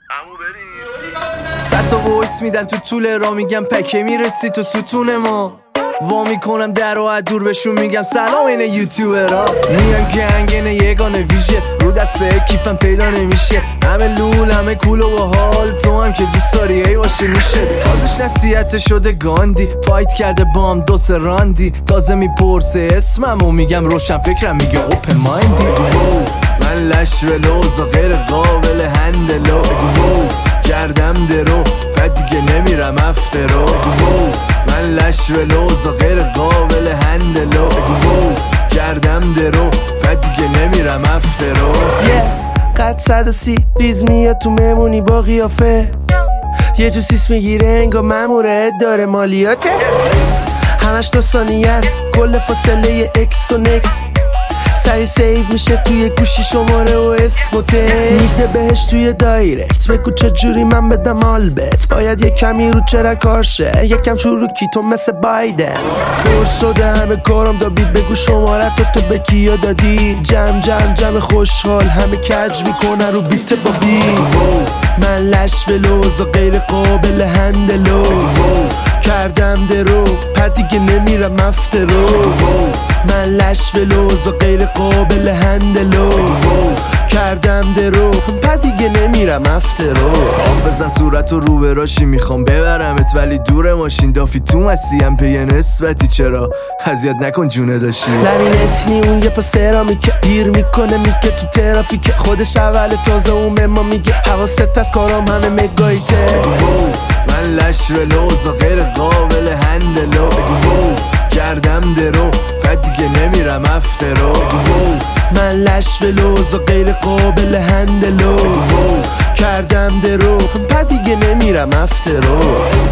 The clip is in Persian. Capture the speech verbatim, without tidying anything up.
عمو بریم. صد تا وایس میدن تو طول را، میگم پکه میرسی تو ستون ما. وا میکنم در و از دور بهشون میگم سلام اینه یوتیوبرا. میان گنگ اینه یگانه ویژه، رو دست اکیپم پیدا نمیشه. همه لول همه کول و حال، تو هم که دوست داری ای باشه میشه. تازش نصیحت شده گاندی، فایت کرده بام دو سه راندی. تازه میپرسه اسمم و میگم روشن فکرم، میگه اوپن مایندی. من لش و لوز و غیر قابل هندلو، کردم درو پد دیگه نمیرم افترو. من لش و لوز و غیر قابل هندلو، کردم درو پد دیگه نمیرم افترو. قد صد و سی ریز میاد تو ممونی با قیافه، یه جو سیس میگیره انگا مموره داره مالیاته. همش دو ثانیه است کل فاصله اکس و نکس، سری سیو میشه توی گوشی شماره و اسم و تکس. میزه بهش توی دایرکت بگو چجوری من بدم آلبت، باید یه کمی رو چرا کارشه یکم چروکی تو مثل بایدن. پر شده همه کارم دا بیت، بگو شماره تو تو به کیا دادی. جمع جمع جمع خوشحال همه کج میکنه رو بیت با بی. من لش و لوز و غیر قابل هندلو، کردم درو پد دیگه نمیرم افترو. من لش و لوز و غیر قابل هندلو، کردم درو پد دیگه نمیرم افترو. آب بزن صورت و رو براشی، میخوام ببرمت ولی دور ماشین. دافی تو مسیم پی نسبتی، چرا اذیت نکن جونه داشتی. لبینت نی اون یه پا سرامی که دیر میکنه میگه تو ترافیک، خودش اول تازه اون به ما میگه حواست از کارام همه مگایته. من لش و لوز و غیر قابل هندلو، کردم درو پد دیگه نمیرم افترو. من لش و لوز و غیر قابل هندلو، کردم درو پد دیگه نمیرم افترو.